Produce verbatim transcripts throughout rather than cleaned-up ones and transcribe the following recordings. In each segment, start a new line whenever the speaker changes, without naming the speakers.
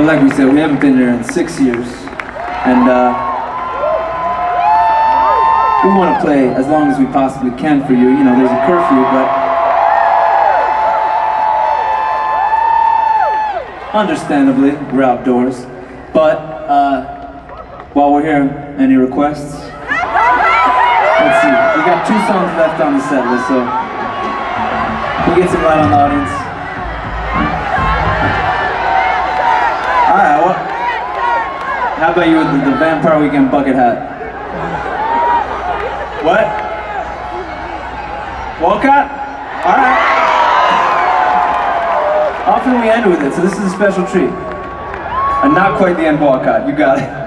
Well, like we said, we haven't been there in six years, and uh, we want to play as long as we possibly can for you. You know, there's a curfew, but understandably, we're outdoors. But uh, while we're here, any requests? Let's see. We got two songs left on the set list, so we'll get some light on the audience. All right. Well, how about you with the, the Vampire Weekend bucket hat? What? Walcott? All right. Often we end with it, so this is a special treat. And not quite the end Walcott. You got it.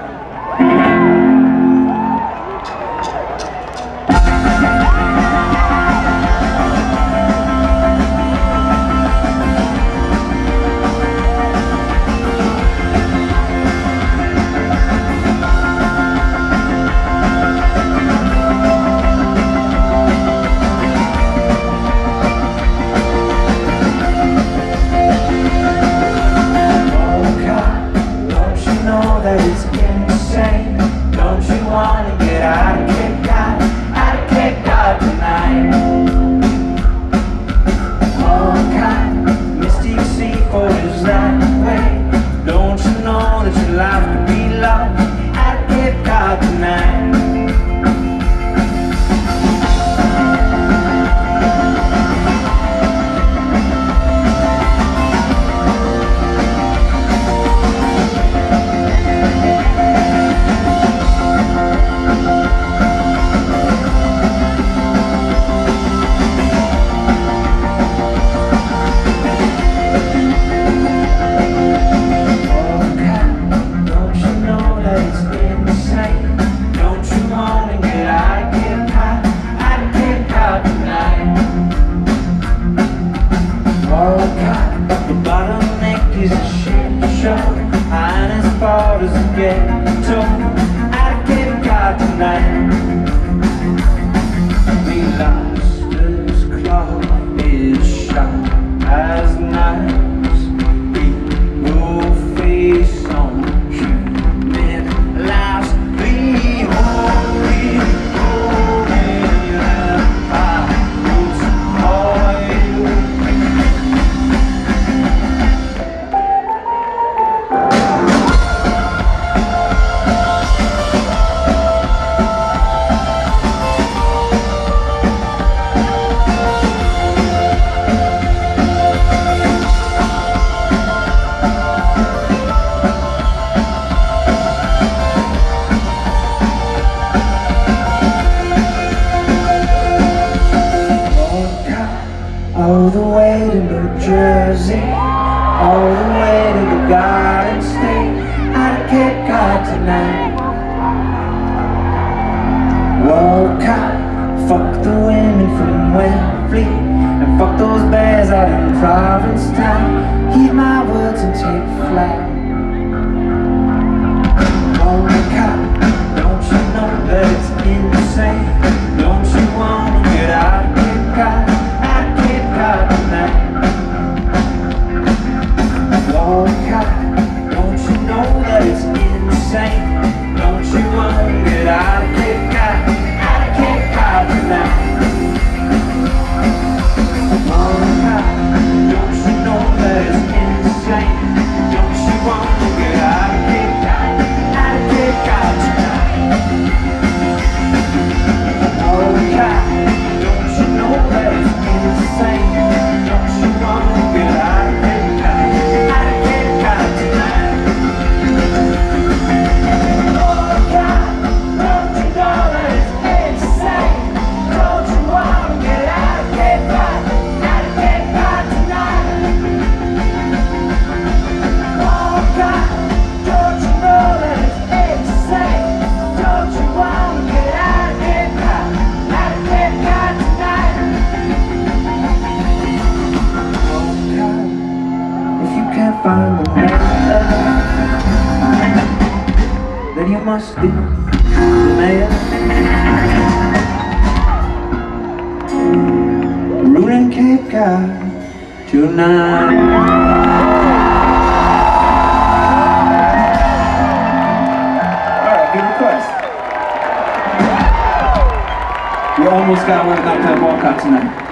All the way to New Jersey, all the way to the Garden State, out of Cape Cod tonight. Walcott, fuck the women from Wembley, and fuck those bears out in Provincetown. Heed my words and take flight. Walcott, don't you know that it's insane? Don't you wanna get out of Cape Cod? Walcott, don't you know that it's insane? Don't you want to get out of Cape Cod, out of Cape Cod tonight? Walcott, don't you know that it's insane? Don't you want to get out of Cape Cod, out of Cape Cod tonight? Walcott, don't you know that it's insane? Don't you want to get out of Cape Cod, out of Cape Cod tonight? Walcott, don't you know that it's insane? Don't you want to get out of Cape Cod, out of Cape Cod tonight? Walcott, don't you know that it's insane? Don't you want to get out of Cape Cod, out of Cape Cod tonight? If you can't find the mayor, then you must be the mayor. Ruling Cape Cod tonight.
almost got away with not playing Walcott tonight.